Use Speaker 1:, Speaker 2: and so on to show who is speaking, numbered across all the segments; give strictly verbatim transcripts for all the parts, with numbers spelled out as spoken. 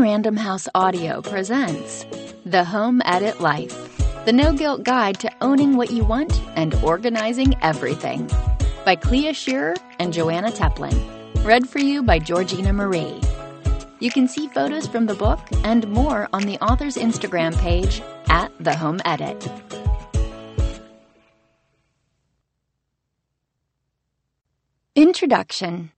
Speaker 1: Random House Audio presents The Home Edit Life, the no-guilt guide to owning what you want and organizing everything, by Clea Shearer and Joanna Teplin. Read for you by Georgina Marie. You can see photos from the book and more on the author's Instagram page at The Home Edit. Introduction.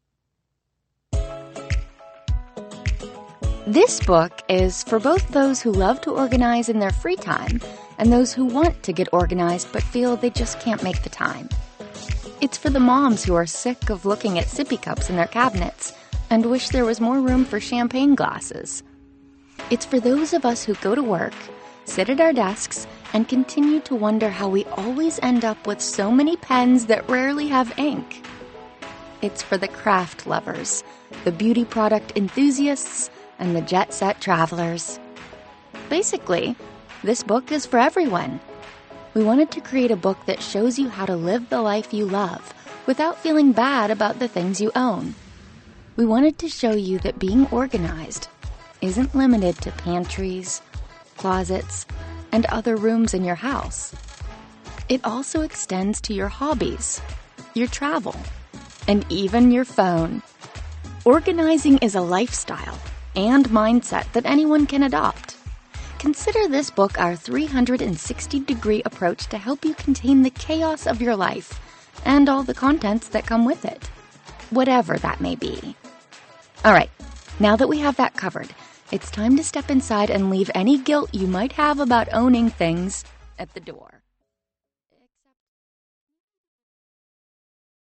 Speaker 1: This book is for both those who love to organize in their free time and those who want to get organized but feel they just can't make the time. It's for the moms who are sick of looking at sippy cups in their cabinets and wish there was more room for champagne glasses. It's for those of us who go to work, sit at our desks, and continue to wonder how we always end up with so many pens that rarely have ink. It's for the craft lovers, the beauty product enthusiasts, and the jet-set travelers. Basically, this book is for everyone. We wanted to create a book that shows you how to live the life you love without feeling bad about the things you own. We wanted to show you that being organized isn't limited to pantries, closets, and other rooms in your house. It also extends to your hobbies, your travel, and even your phone. Organizing is a lifestyle and mindset that anyone can adopt. Consider this book our three hundred sixty degree approach to help you contain the chaos of your life and all the contents that come with it, whatever that may be. All right, now that we have that covered, it's time to step inside and leave any guilt you might have about owning things at the door.